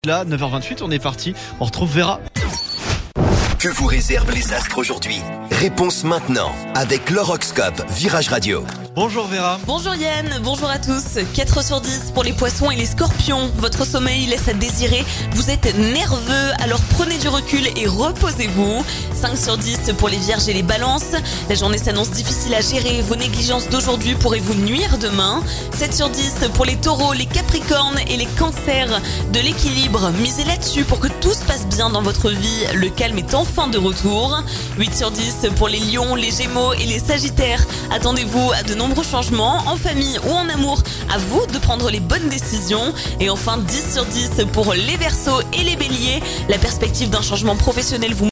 Là, 9h28, on est parti. On retrouve Vera. Que vous réservent les astres aujourd'hui? Réponse maintenant avec l'horoscope Virage Radio. Bonjour Vera. Bonjour Yann, bonjour à tous. 4 sur 10 pour les poissons et les scorpions. Votre sommeil laisse à désirer. Vous êtes nerveux, alors prenez du recul et reposez-vous. 5 sur 10 pour les vierges et les balances. La journée s'annonce difficile à gérer. Vos négligences d'aujourd'hui pourraient vous nuire demain. 7 sur 10 pour les taureaux, les capricornes et les cancers. De l'équilibre, misez là-dessus pour que tout se passe bien dans votre vie. Le calme est enfin de retour. 8 sur 10 pour les lions, les gémeaux et les sagittaires. Attendez-vous à de nombreux changements en famille ou en amour. À vous de prendre les bonnes décisions. Et enfin 10 sur 10 pour les verseaux et les béliers. La perspective d'un changement professionnel vous